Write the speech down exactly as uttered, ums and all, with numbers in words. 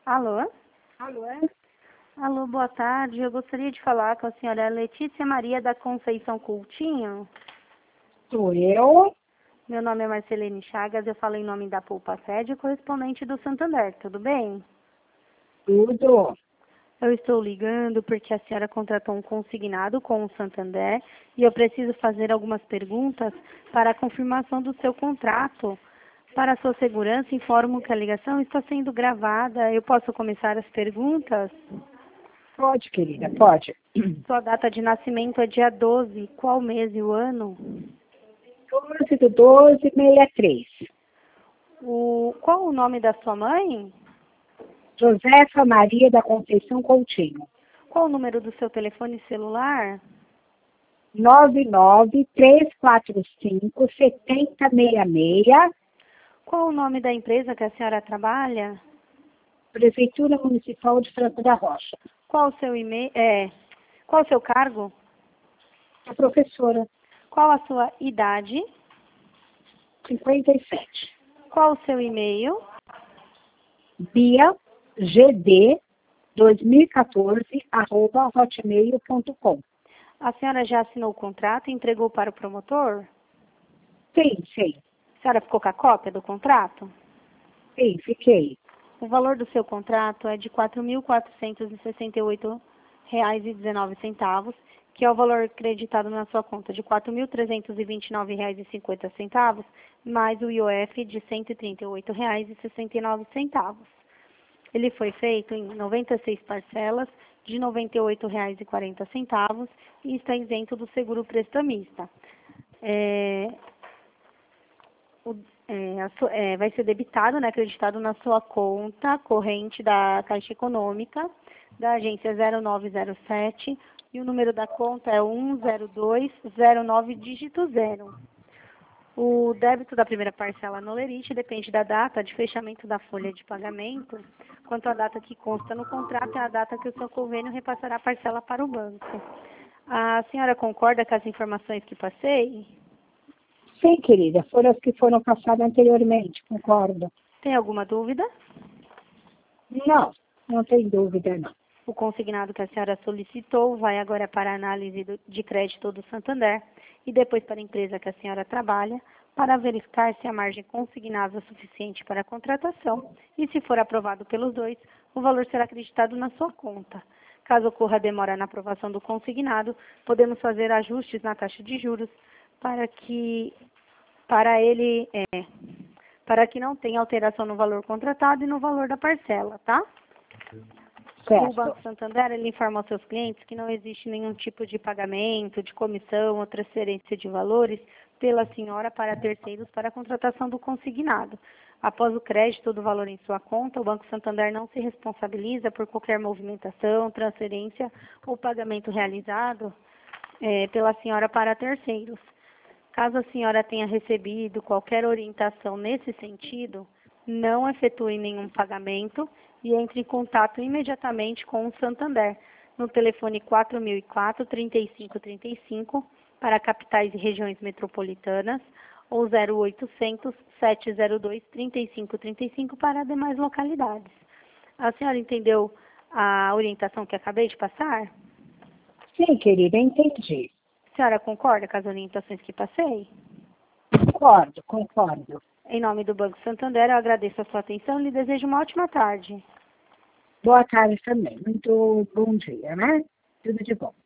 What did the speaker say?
Alô? Alô, é? Alô, boa tarde. Eu gostaria de falar com a senhora Letícia Maria da Conceição Coutinho. Sou eu. Meu nome é Marcelene Chagas, eu falo em nome da Poupa Sede, correspondente do Santander, tudo bem? Tudo. Eu estou ligando porque a senhora contratou um consignado com o Santander e eu preciso fazer algumas perguntas para a confirmação do seu contrato. Para a sua segurança, informo que a ligação está sendo gravada. Eu posso começar as perguntas? Pode, querida, pode. Sua data de nascimento é dia doze. Qual mês e o ano? doze do doze, sessenta e três. O, qual o nome da sua mãe? Josefa Maria da Conceição Coutinho. Qual o número do seu telefone celular? nove nove três quatro cinco sete zero seis seis. Qual o nome da empresa que a senhora trabalha? Prefeitura Municipal de Franco da Rocha. Qual o seu e-mail? É, qual o seu cargo? A professora, Qual a sua idade? cinquenta e sete. Qual o seu e-mail? Bia G D dois mil e quatorze, arroba hotmail ponto com. A senhora já assinou o contrato e entregou para o promotor? Sim, sim. A senhora ficou com a cópia do contrato? Sim, fiquei. O valor do seu contrato é de quatro mil quatrocentos e sessenta e oito reais e dezenove centavos, que é o valor creditado na sua conta de quatro mil trezentos e vinte e nove reais e cinquenta centavos, mais o I O F de cento e trinta e oito reais e sessenta e nove centavos. Ele foi feito em noventa e seis parcelas de noventa e oito reais e quarenta centavos e está isento do seguro prestamista. É, o, é, a su- é, vai ser debitado, né, acreditado na sua conta corrente da Caixa Econômica, da agência zero nove zero sete, e o número da conta é um zero dois zero nove dígito zero. O débito da primeira parcela no lerite depende da data de fechamento da folha de pagamento, quanto à data que consta no contrato é a data que o seu convênio repassará a parcela para o banco. A senhora concorda com as informações que passei? Sim, querida, foram as que foram passadas anteriormente, concordo. Tem alguma dúvida? Não, não tem dúvida, não. O consignado que a senhora solicitou vai agora para a análise do- de crédito do Santander e depois para a empresa que a senhora trabalha, para verificar se a margem consignável é suficiente para a contratação e, se for aprovado pelos dois, o valor será acreditado na sua conta. Caso ocorra demora na aprovação do consignado, podemos fazer ajustes na taxa de juros para que para ele é, para que não tenha alteração no valor contratado e no valor da parcela, tá? O Certo. Banco Santander, ele informa aos seus clientes que não existe nenhum tipo de pagamento, de comissão ou transferência de valores pela senhora para terceiros para a contratação do consignado. Após o crédito do valor em sua conta, o Banco Santander não se responsabiliza por qualquer movimentação, transferência ou pagamento realizado eh, pela senhora para terceiros. Caso a senhora tenha recebido qualquer orientação nesse sentido, não efetue nenhum pagamento e entre em contato imediatamente com o Santander no telefone quatro mil e quatro, trinta e cinco trinta e cinco para capitais e regiões metropolitanas ou zero oitocentos, sete zero dois, trinta e cinco trinta e cinco para demais localidades. A senhora entendeu a orientação que acabei de passar? Sim, querida, entendi. A senhora concorda com as orientações que passei? Concordo, concordo. Em nome do Banco Santander, eu agradeço a sua atenção e lhe desejo uma ótima tarde. Boa tarde também. Muito bom dia, né? Tudo de bom.